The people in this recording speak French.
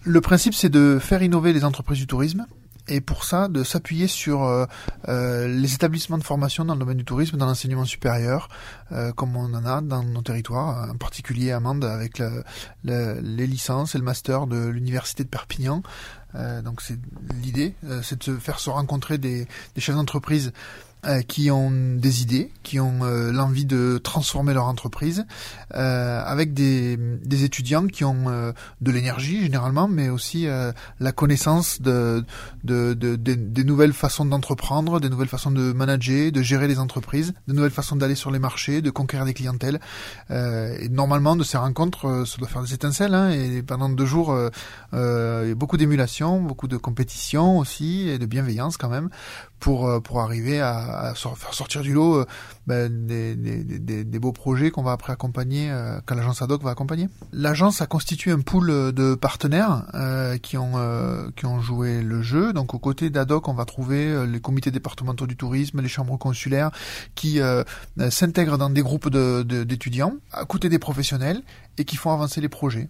Le principe, c'est de faire innover les entreprises du tourisme. Et pour ça, de s'appuyer sur les établissements de formation dans le domaine du tourisme, dans l'enseignement supérieur, comme on en a dans nos territoires, en particulier à Mende avec les licences et le master de l'université de Perpignan. Donc c'est l'idée, c'est de faire se rencontrer des chefs d'entreprise qui ont des idées, qui ont l'envie de transformer leur entreprise, avec des étudiants qui ont de l'énergie généralement, mais aussi la connaissance des nouvelles façons d'entreprendre, des nouvelles façons de manager, de gérer les entreprises, de nouvelles façons d'aller sur les marchés, de conquérir des clientèles. Et normalement, de ces rencontres, ça doit faire des étincelles, hein, et pendant 2 jours, il y a beaucoup d'émulation, beaucoup de compétition aussi, et de bienveillance quand même, pour arriver à faire sortir du lot des beaux projets qu'on va après accompagner, quand l'agence Ad Hoc va accompagner. L'agence a constitué un pool de partenaires qui ont joué le jeu. Donc aux côtés d'Ad Hoc, on va trouver les comités départementaux du tourisme, les chambres consulaires qui s'intègrent dans des groupes d'étudiants à côté des professionnels et qui font avancer les projets.